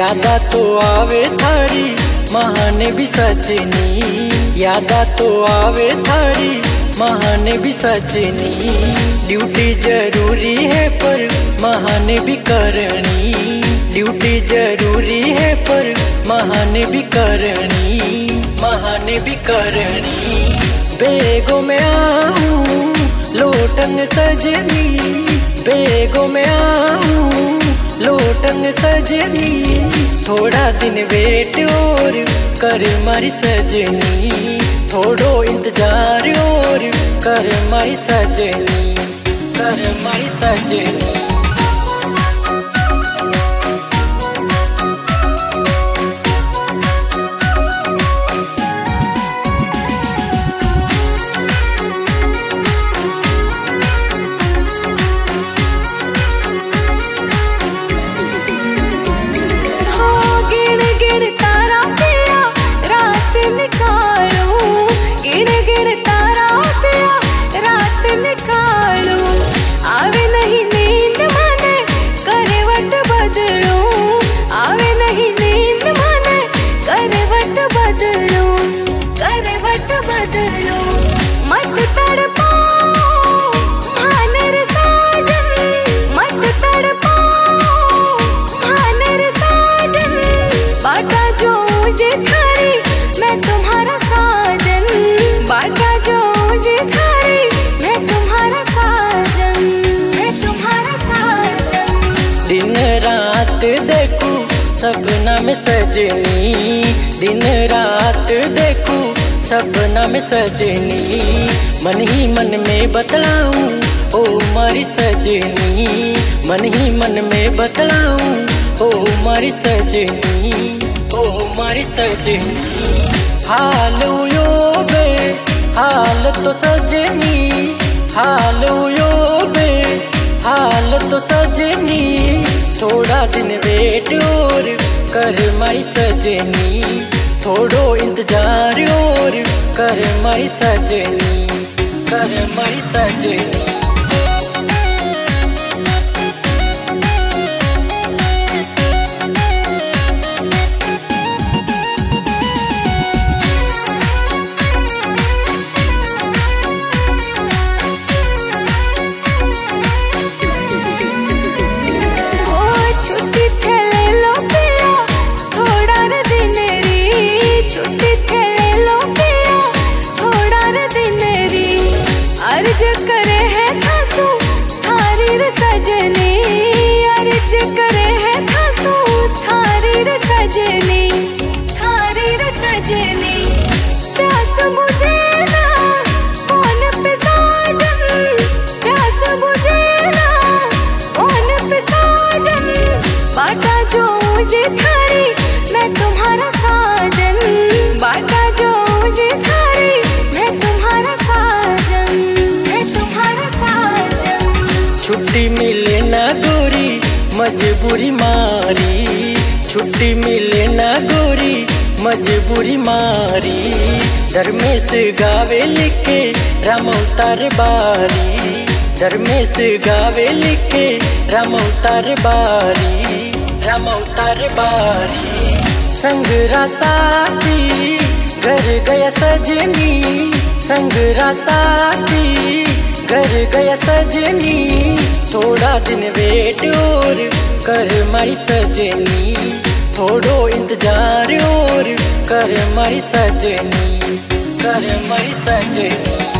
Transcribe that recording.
यादा तो आवे थारी महान भी सजनी, यादा तो आवे थारी महान भी सजनी। ड्यूटी जरूरी है पर महान भी करनी, ड्यूटी जरूरी है पर महान भी करनी, महान भी करनी। बेगों में आऊं लोटन सजनी, बेगों में आऊं लोटन सजनी। थोड़ा दिन वेट और कर मारी सजनी, थोड़ो इंतजार और कर मारी सजनी, कर मारी सजनी। मत तड़पाओ भानेर साजन, मत तड़पाओ भानेर साजन। बाटा जो मुझे थारी मैं तुम्हारा साजन, बाटा जो मुझे थारी मैं तुम्हारा साजन, मैं तुम्हारा साजन। दिन रात देखूं सपना में सजनी, दिन रात देखूं सपना में सजनी। मन ही मन में बतलाऊं ओ मारी सजनी, मन ही मन में बतलाऊं ओ मारी सजनी, ओ मारी सजनी। हाल यो बे हाल तो सजनी, हाल यो बे हाल तो सजनी। थोड़ा दिन वेट और कर मारी सजनी, थोड़ो इंतजार और कर मारी सजनी, कर मारी सजनी। अर्ज करे है थासू थारी रे सजनी, अर्ज करे है थासू थारी रे सजनी, थारी रे सजनी। प्यास बुझे ना कौन पे साजन, प्यास बुझे ना कौन पे साजन। बाटा जो मुझे थारी मैं तुम्हारा साजन, बाटा जो मुझे थारी मैं तुम्हारा साजन, मैं तुम्हारा साजन। छुट्टी मिले ना गोरी मजबूरी मारी, छुट्टी मिले ना गोरी मजबूरी मारी। धर्मेश गावे लिखे राम अवतार बारी, धर्मेश गावे लिखे राम अवतार बारी, राम अवतार बारी। संग रासाती घर गया सजनी, संग रासाती घर गया सजनी। थोड़ा दिन वेट और कर मारी सजनी, थोड़ो इंतजार और कर मारी सजनी, कर मारी सजनी।